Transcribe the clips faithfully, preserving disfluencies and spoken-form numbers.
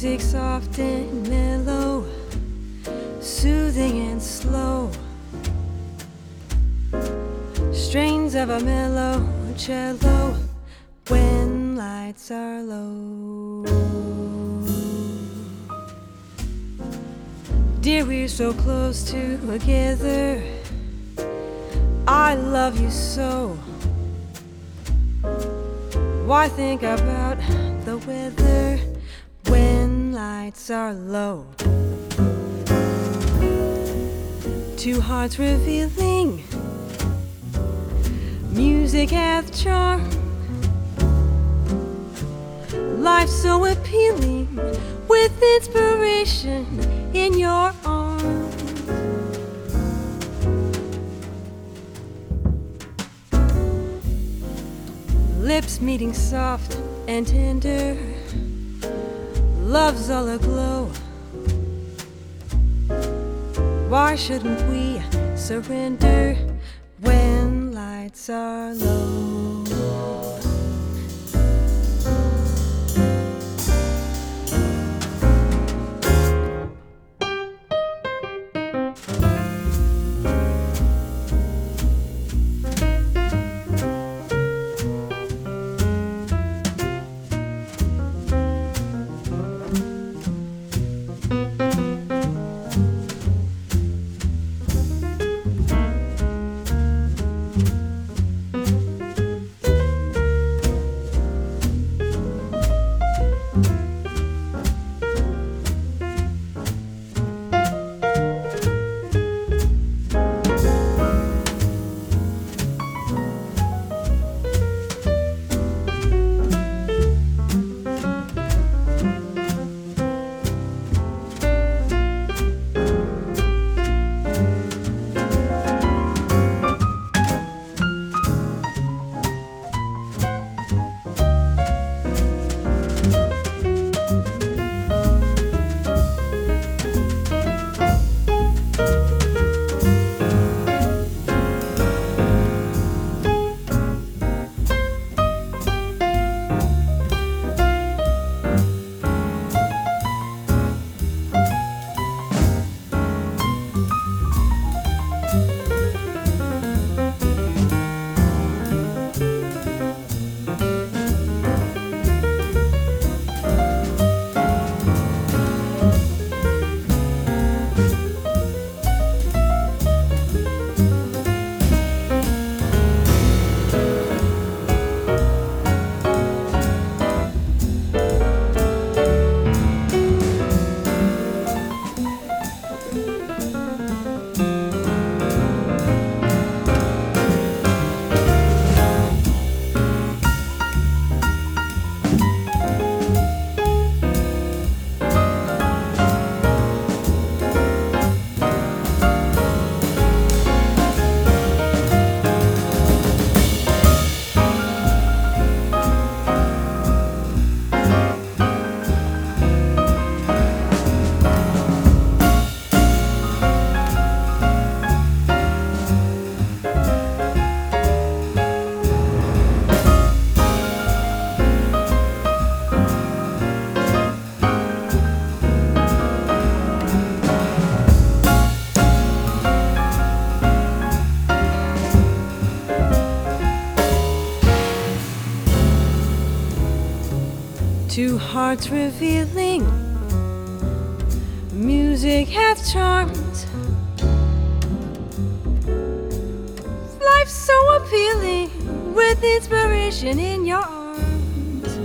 Music soft and mellow, soothing and slow, strains of a mellow cello when lights are low. Dear, we're so close together, I love you so. Why think about the weather when lights are low? Two hearts revealing, music hath charm, life so appealing, with inspiration in your arms. Lips meeting soft and tender, love's all aglow. Why shouldn't we surrender when lights are low? Two hearts revealing, music hath charms, life so appealing, with inspiration in your arms.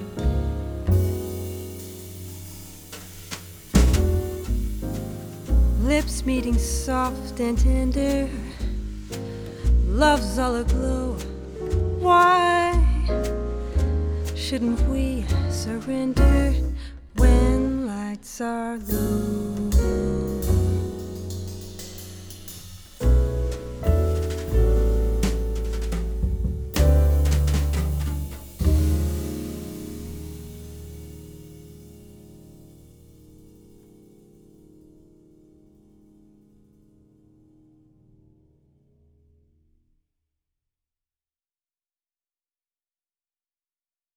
Lips meeting soft and tender, love's all aglow. Why shouldn't we surrender when lights are low?